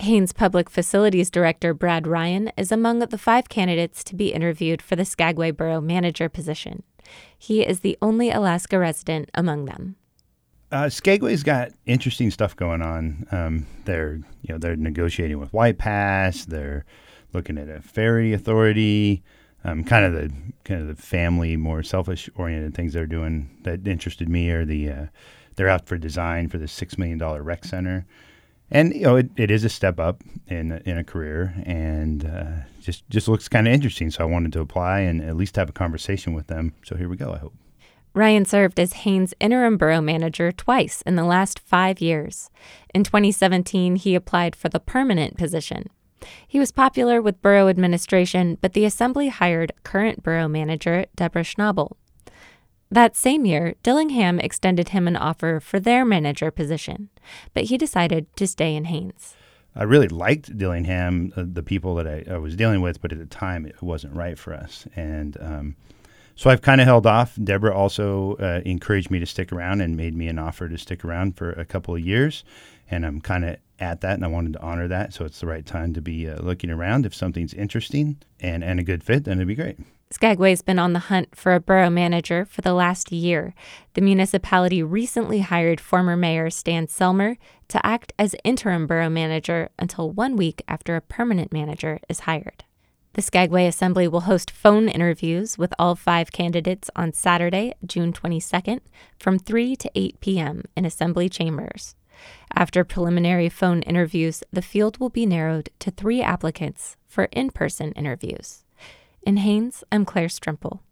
Haines Public Facilities Director Brad Ryan is among the 5 candidates to be interviewed for the Skagway Borough Manager position. He is the only Alaska resident among them. Skagway's got interesting stuff going on. They're negotiating with White Pass. They're looking at a ferry authority. Kind of the family, more selfish-oriented things they're doing that interested me are they're out for design for the $6 million rec center. And, it is a step up in a career, and just looks kind of interesting. So I wanted to apply and at least have a conversation with them. So here we go, I hope. Ryan served as Haines' interim borough manager twice in the last 5 years. In 2017, he applied for the permanent position. He was popular with borough administration, but the assembly hired current borough manager Deborah Schnabel. That same year, Dillingham extended him an offer for their manager position, but he decided to stay in Haines. I really liked Dillingham, the people that I was dealing with, but at the time it wasn't right for us. And so I've kind of held off. Deborah also encouraged me to stick around and made me an offer to stick around for a couple of years. And I'm kind of at that, and I wanted to honor that. So it's the right time to be looking around. If something's interesting and a good fit, then it'd be great. Skagway's been on the hunt for a borough manager for the last year. The municipality recently hired former Mayor Stan Selmer to act as interim borough manager until 1 week after a permanent manager is hired. The Skagway Assembly will host phone interviews with all 5 candidates on Saturday, June 22nd, from 3 to 8 p.m. in Assembly chambers. After preliminary phone interviews, the field will be narrowed to 3 applicants for in-person interviews. In Haines, I'm Claire Strimple.